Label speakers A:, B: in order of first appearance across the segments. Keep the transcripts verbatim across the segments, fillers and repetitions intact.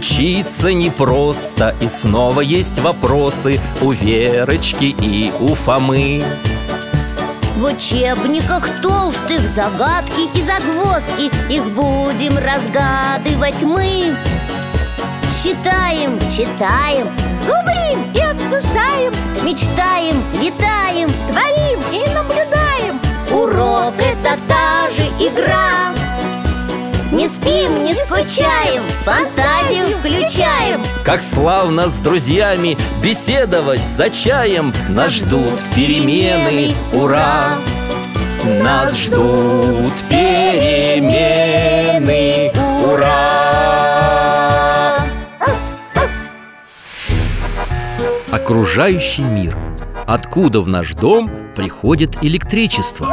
A: Учиться непросто, и снова есть вопросы у Верочки и у Фомы.
B: В учебниках толстых загадки и загвоздки, их будем разгадывать мы. Считаем, читаем, зубрим и обсуждаем, мечтаем, летаем, творим и наблюдаем. Урок — это та же игра. Не спим, не скучаем, фантазию включаем.
A: Как славно с друзьями беседовать за чаем. Нас ждут перемены, ура! Нас ждут перемены, ура! Окружающий мир. Откуда в наш дом приходит электричество?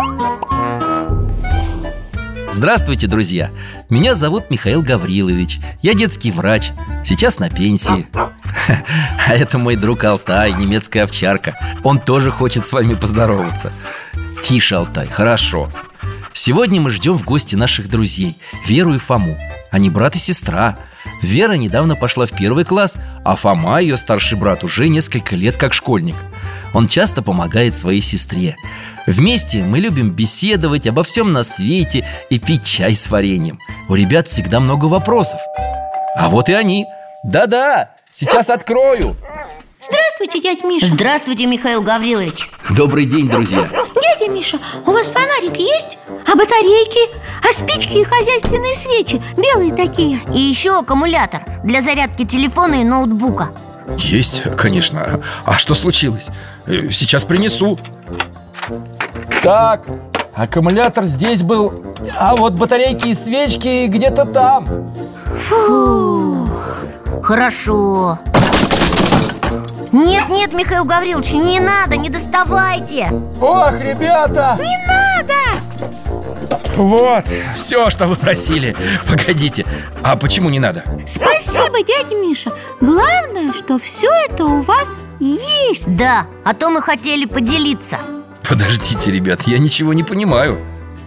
A: Здравствуйте, друзья! Меня зовут Михаил Гаврилович. Я детский врач, сейчас на пенсии. А это мой друг Алтай, немецкая овчарка. Он тоже хочет с вами поздороваться. Тише, Алтай, хорошо. Сегодня мы ждем в гости наших друзей Веру и Фому. Они брат и сестра. Вера недавно пошла в первый класс, а Фома, ее старший брат, уже несколько лет как школьник. Он часто помогает своей сестре. Вместе мы любим беседовать обо всем на свете и пить чай с вареньем. У ребят всегда много вопросов. А вот и они. Да-да, сейчас открою.
C: Здравствуйте, дядя Миша.
B: Здравствуйте, Михаил Гаврилович.
A: Добрый день, друзья.
C: Дядя Миша, у вас фонарик есть? А батарейки? А спички и хозяйственные свечи? Белые такие.
B: И еще аккумулятор для зарядки телефона и ноутбука.
D: Есть, конечно. А что случилось? Сейчас принесу. Так, аккумулятор здесь был, а вот батарейки и свечки где-то там.
B: Фух, хорошо. Нет, нет, Михаил Гаврилович, не надо, не доставайте.
D: Ох, ребята!
C: Не надо!
D: Вот, все, что вы просили. Погодите, а почему не надо?
C: Спасибо, дядя Миша. Главное, что все это у вас есть.
B: Да, а то мы хотели поделиться.
D: Подождите, ребят, я ничего не понимаю.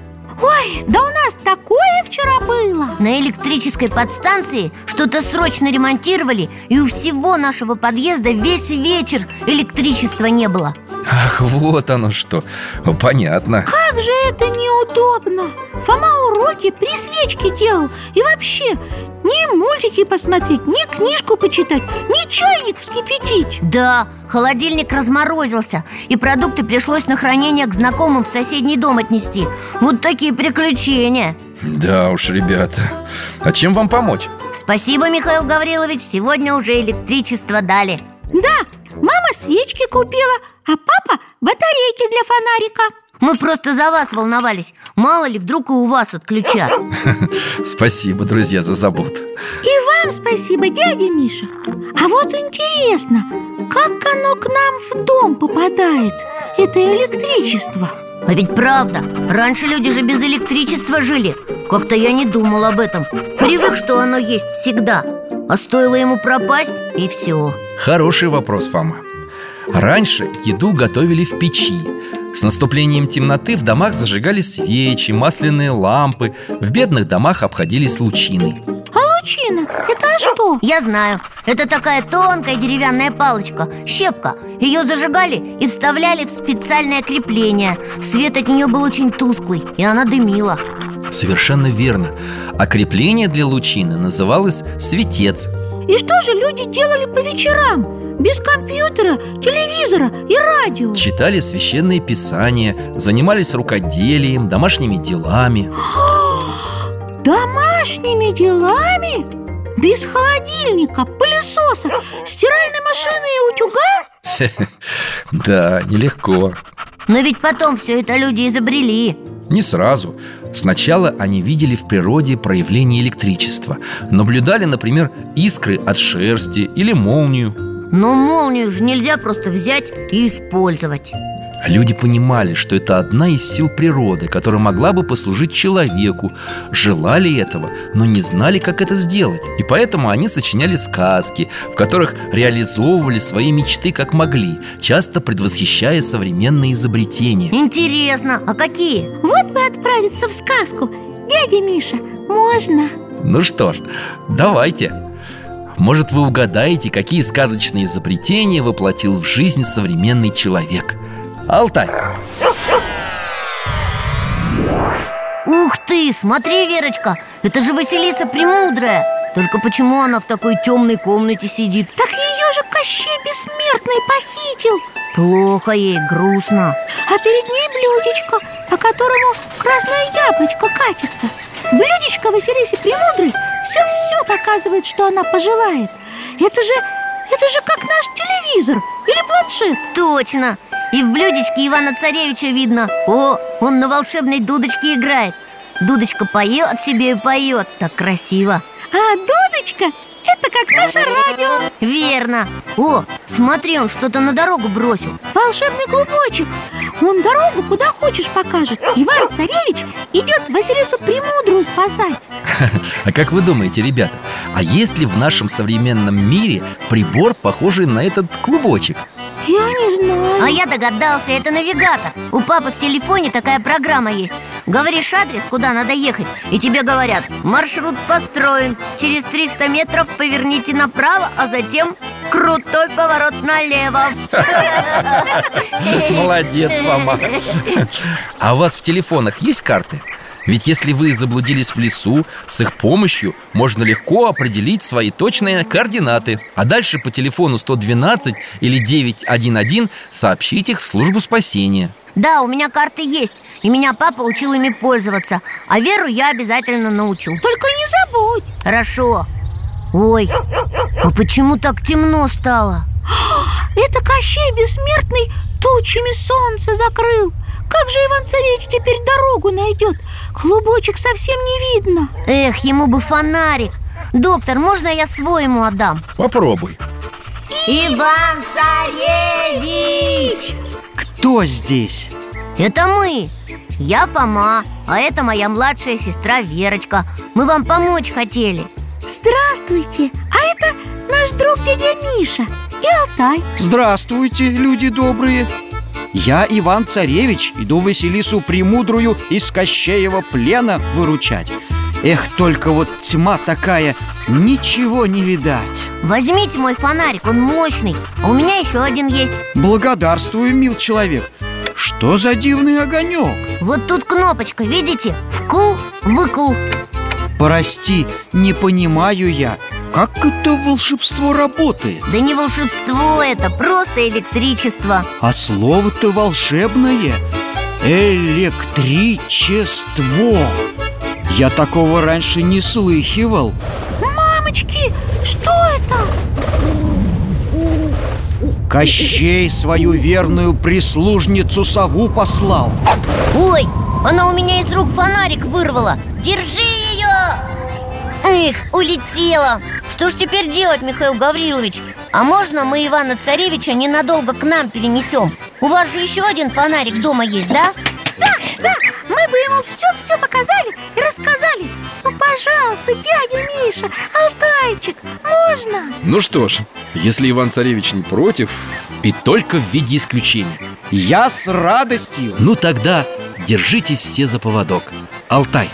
C: Ой, да у нас такое вчера было.
B: На электрической подстанции что-то срочно ремонтировали, и у всего нашего подъезда весь вечер электричества не было.
D: Ах, вот оно что. Понятно.
C: Как же это неудобно. Фома уроки при свечке делал. И вообще, ни мультики посмотреть, ни книжку почитать, ни чайник вскипятить.
B: Да, холодильник разморозился, и продукты пришлось на хранение к знакомым в соседний дом отнести. Вот такие приключения.
D: Да уж, ребята. А чем вам помочь?
B: Спасибо, Михаил Гаврилович, сегодня уже электричество дали.
C: Да, мама свечки купила, а папа батарейки для фонарика.
B: Мы просто за вас волновались. Мало ли, вдруг и у вас отключат.
D: Спасибо, друзья, за заботу.
C: И вам спасибо, дядя Миша. А вот интересно, как оно к нам в дом попадает, это электричество?
B: А ведь правда, раньше люди же без электричества жили. Как-то я не думал об этом. Привык, что оно есть всегда. А стоило ему пропасть, и все.
D: Хороший вопрос, Фома. Раньше еду готовили в печи. С наступлением темноты в домах зажигали свечи, масляные лампы. В бедных домах обходились лучиной.
C: А лучина, это что?
B: Я знаю, это такая тонкая деревянная палочка, щепка. Ее зажигали и вставляли в специальное крепление. Свет от нее был очень тусклый, и она дымила.
A: Совершенно верно. А крепление для лучины называлось светец.
C: И что же люди делали по вечерам? Без компьютера, телевизора и радио?
A: Читали священные писания, занимались рукоделием, домашними делами.
C: Домашними делами? Без холодильника, пылесоса, стиральной машины и утюга?
D: Да, нелегко.
B: Но ведь потом все это люди изобрели.
A: Не сразу. Сначала они видели в природе проявление электричества. Наблюдали, например, искры от шерсти или молнию.
B: Но молнию же нельзя просто взять и использовать.
A: Люди понимали, что это одна из сил природы, которая могла бы послужить человеку. Желали этого, но не знали, как это сделать. И поэтому они сочиняли сказки, в которых реализовывали свои мечты как могли, часто предвосхищая современные изобретения.
B: Интересно, а какие?
C: Вот бы отправиться в сказку. Дядя Миша, можно?
A: Ну что ж, давайте.
D: Может, вы угадаете, какие сказочные изобретения воплотил в жизнь современный человек. Алтай.
B: Ух ты, смотри, Верочка, это же Василиса Премудрая. Только почему она в такой темной комнате сидит?
C: Так ее же Кощей Бессмертный похитил.
B: Плохо ей, грустно.
C: А перед ней блюдечко, по которому красное яблочко катится. Блюдечко Василисе Премудрой все-все показывает, что она пожелает. Это же, это же как наш телевизор или планшет.
B: Точно. И в блюдечке Ивана Царевича видно. О, он на волшебной дудочке играет. Дудочка поет себе и поет. Так красиво.
C: А дудочка — это как наше радио.
B: Верно. О, смотри, он что-то на дорогу бросил.
C: Волшебный клубочек. Он дорогу куда хочешь покажет. Иван-царевич идет Василису Премудрую спасать.
D: А как вы думаете, ребята, а есть ли в нашем современном мире прибор, похожий на этот клубочек?
C: Я не знаю.
B: А я догадался, это навигатор. У папы в телефоне такая программа есть. Говоришь адрес, куда надо ехать, и тебе говорят: маршрут построен, через триста метров поверните направо, а затем крутой поворот налево.
D: Молодец, Фома. А у вас в телефонах есть карты? Ведь если вы заблудились в лесу, с их помощью можно легко определить свои точные координаты. А дальше по телефону сто двенадцать или девятьсот одиннадцать сообщить их в службу спасения.
B: Да, у меня карты есть, и меня папа учил ими пользоваться. А Веру я обязательно научу.
C: Только не забудь.
B: Хорошо. Ой, а почему так темно стало?
C: Это Кощей Бессмертный тучами солнце закрыл. Как же Иван-царевич теперь дорогу найдет? Клубочек совсем не видно.
B: Эх, ему бы фонарик. Доктор, можно я свой ему отдам?
D: Попробуй.
B: Иван-царевич!
E: Кто здесь?
B: Это мы. Я Фома, а это моя младшая сестра Верочка. Мы вам помочь хотели.
C: Здравствуйте, а это наш друг дядя Миша и Алтай.
E: Здравствуйте, люди добрые. Я Иван-царевич, иду Василису Премудрую из Кощеева плена выручать. Эх, только вот тьма такая, ничего не видать.
B: Возьмите мой фонарик, он мощный, а у меня еще один есть.
E: Благодарствую, мил человек. Что за дивный огонек?
B: Вот тут кнопочка, видите? Вкл-выкл.
E: Прости, не понимаю я, как это волшебство работает?
B: Да не волшебство это, просто электричество.
E: А слово-то волшебное. Электричество. Я такого раньше не слыхивал.
C: Мамочки, что это?
E: Кощей свою верную прислужницу сову послал.
B: Ой, она у меня из рук фонарик вырвала. Держи ее! Эх, улетела. Что ж теперь делать, Михаил Гаврилович? А можно мы Ивана-царевича ненадолго к нам перенесем? У вас же еще один фонарик дома есть, да?
C: Да, да, мы бы ему все-все показали и рассказали. Ну, пожалуйста, дядя Миша, Алтайчик, можно?
D: Ну что ж, если Иван-царевич не против, и только в виде исключения.
E: Я с радостью.
D: Ну тогда держитесь все за поводок. Алтай.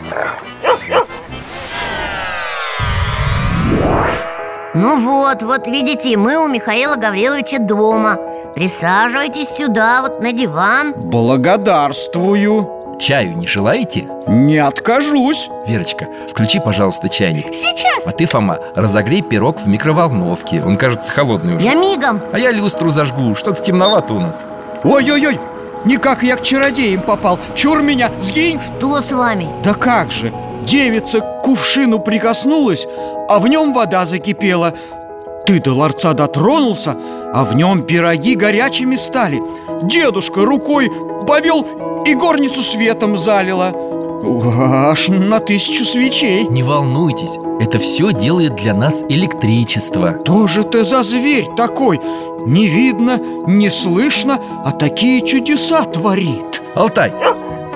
B: Ну вот, вот видите, мы у Михаила Гавриловича дома. Присаживайтесь сюда, вот на диван.
E: Благодарствую.
D: Чаю не желаете?
E: Не откажусь.
D: Верочка, включи, пожалуйста, чайник.
C: Сейчас.
D: А ты, Фома, разогрей пирог в микроволновке. Он кажется холодный уже.
B: Я мигом.
D: А я люстру зажгу, что-то темновато у нас.
E: Ой-ой-ой, никак я к чародеям попал. Чур меня, сгинь.
B: Что с вами?
E: Да как же, девица к кувшину прикоснулась, а в нем вода закипела. Ты до ларца дотронулся, а в нем пироги горячими стали. Дедушка рукой повел и горницу светом залила. Аж на тысячу свечей.
D: Не волнуйтесь, это все делает для нас электричество.
E: Что же ты за зверь такой? Не видно, не слышно, а такие чудеса творит.
D: Алтай.
C: Это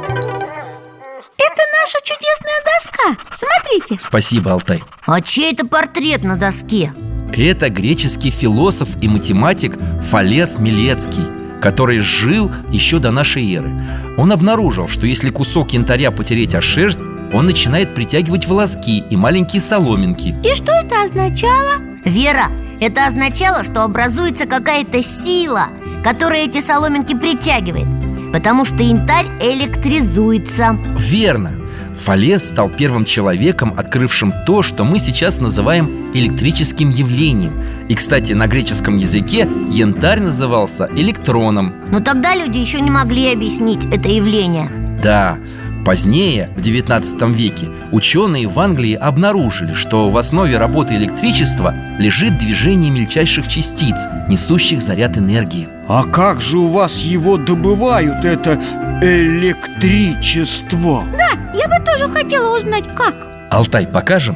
C: наша чудесная доска. Смотрите.
D: Спасибо, Алтай.
B: А чей это портрет на доске?
D: Это греческий философ и математик Фалес Милецкий, который жил еще до нашей эры. Он обнаружил, что если кусок янтаря потереть о шерсть, он начинает притягивать волоски и маленькие соломинки.
C: И что это означало?
B: Вера, это означало, что образуется какая-то сила, которая эти соломинки притягивает, потому что янтарь электризуется.
D: Верно. Фалес стал первым человеком, открывшим то, что мы сейчас называем электрическим явлением. И, кстати, на греческом языке янтарь назывался электроном.
B: Но тогда люди еще не могли объяснить это явление.
D: Да, позднее, в девятнадцатом веке, ученые в Англии обнаружили, что в основе работы электричества лежит движение мельчайших частиц, несущих заряд энергии.
E: А как же у вас его добывают, это электричество?
C: Да, я бы тоже хотела узнать, как.
D: Алтай, покажем?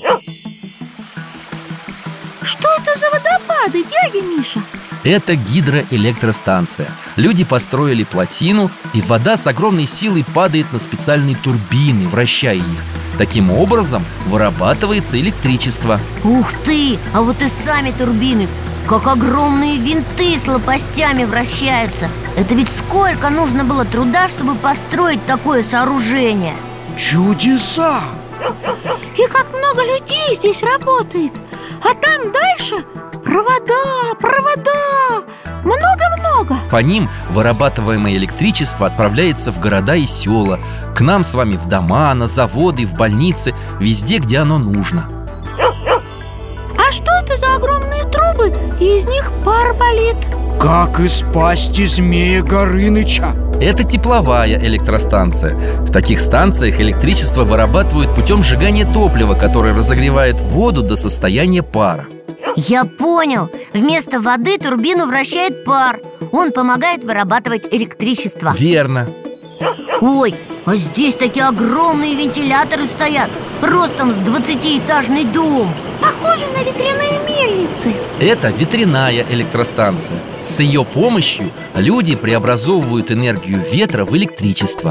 C: Что это за водопады, дядя Миша?
D: Это гидроэлектростанция. Люди построили плотину, и вода с огромной силой падает на специальные турбины, вращая их. Таким образом вырабатывается электричество.
B: Ух ты! А вот и сами турбины, как огромные винты с лопастями вращаются. Это ведь сколько нужно было труда, чтобы построить такое сооружение?
E: Чудеса!
C: И как много людей здесь работает. А там дальше провода, провода, много-много.
D: По ним вырабатываемое электричество отправляется в города и села, к нам с вами в дома, на заводы, в больницы, везде, где оно нужно.
C: А что это за огромные трубы? И из них пар валит.
E: Как из пасти змея Горыныча.
D: Это тепловая электростанция. В таких станциях электричество вырабатывают путем сжигания топлива, которое разогревает воду до состояния пара.
B: Я понял. Вместо воды турбину вращает пар. Он помогает вырабатывать электричество.
D: Верно.
B: Ой, а здесь такие огромные вентиляторы стоят, ростом с двадцатиэтажный дом.
C: Похоже на ветряные мельницы.
D: Это ветряная электростанция. С ее помощью люди преобразовывают энергию ветра в электричество.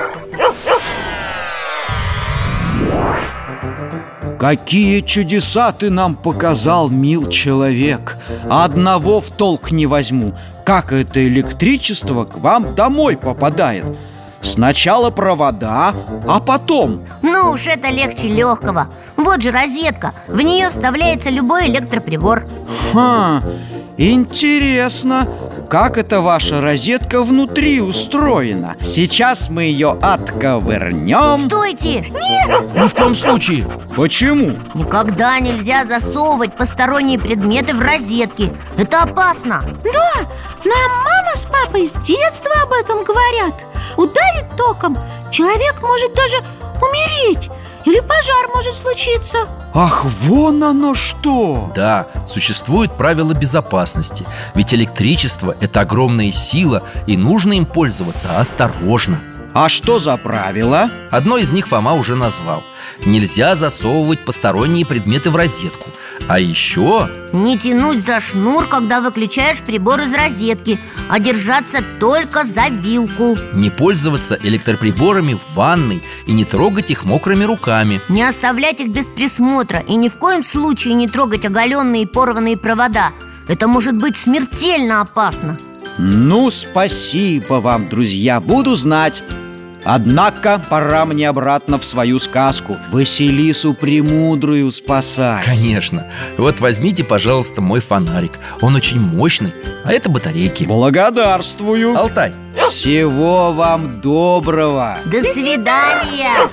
E: Какие чудеса ты нам показал, мил человек. Одного в толк не возьму. Как это электричество к вам домой попадает? Сначала провода, а потом...
B: Ну уж это легче легкого. Вот же розетка, в нее вставляется любой электроприбор.
E: Ха, интересно, как эта ваша розетка внутри устроена? Сейчас мы ее отковырнем.
B: Стойте!
C: Нет!
D: Ни в коем случае.
E: Почему?
B: Никогда нельзя засовывать посторонние предметы в розетки. Это опасно.
C: Да, нам мама с папой с детства об этом говорят. Ударит током, человек может даже умереть. Или пожар может случиться.
E: Ах, вон оно что!
D: Да, существуют правила безопасности. Ведь электричество – это огромная сила, и нужно им пользоваться осторожно.
E: А что за правила?
D: Одно из них Фома уже назвал. Нельзя засовывать посторонние предметы в розетку. А еще...
B: Не тянуть за шнур, когда выключаешь прибор из розетки, а держаться только за вилку.
D: Не пользоваться электроприборами в ванной и не трогать их мокрыми руками.
B: Не оставлять их без присмотра и ни в коем случае не трогать оголенные и порванные провода. Это может быть смертельно опасно.
E: Ну, спасибо вам, друзья, буду знать. Однако пора мне обратно в свою сказку Василису Премудрую спасать.
D: Конечно. Вот возьмите, пожалуйста, мой фонарик. Он очень мощный, а это батарейки.
E: Благодарствую.
D: Алтай.
E: Всего вам доброго.
B: До свидания.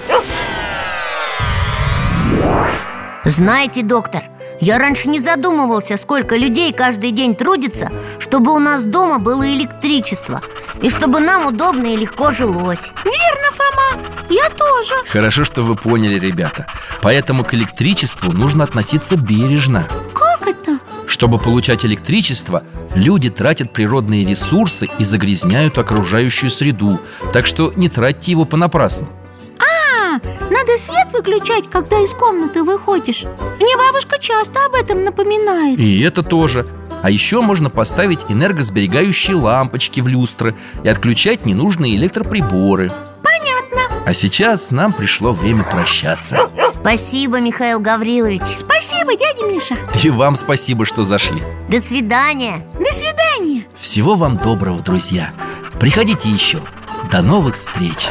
B: Знаете, доктор, я раньше не задумывался, сколько людей каждый день трудится, чтобы у нас дома было электричество и чтобы нам удобно и легко жилось.
C: Верно, Фома, я тоже.
D: Хорошо, что вы поняли, ребята. Поэтому к электричеству нужно относиться бережно.
C: Как это?
D: Чтобы получать электричество, люди тратят природные ресурсы и загрязняют окружающую среду. Так что не тратьте его понапрасну.
C: А, надо свет выключать, когда из комнаты выходишь. Мне бабушка часто об этом напоминает.
D: И это тоже. А еще можно поставить энергосберегающие лампочки в люстры и отключать ненужные электроприборы.
C: Понятно.
D: А сейчас нам пришло время прощаться.
B: Спасибо, Михаил Гаврилович.
C: Спасибо, дядя Миша.
D: И вам спасибо, что зашли.
B: До свидания.
C: До свидания.
D: Всего вам доброго, друзья. Приходите еще. До новых встреч.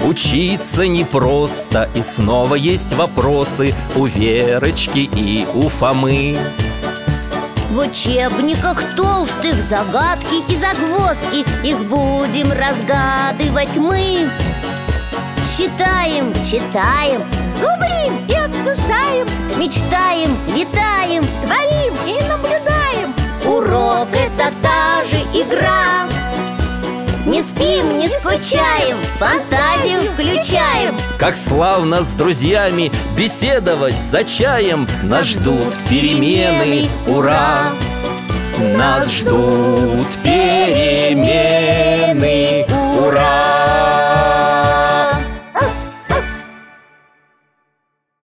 A: Учиться непросто, и снова есть вопросы у Верочки и у Фомы.
B: В учебниках толстых загадки и загвоздки, их будем разгадывать мы. Считаем, читаем,
C: Зубрим и обсуждаем,
B: мечтаем, летаем.
C: творим и наблюдаем.
B: Урок — это та же игра. Не спим, не скучаем, фантазию включаем.
A: Как славно с друзьями беседовать за чаем. Нас ждут перемены, ура! Нас ждут перемены, ура!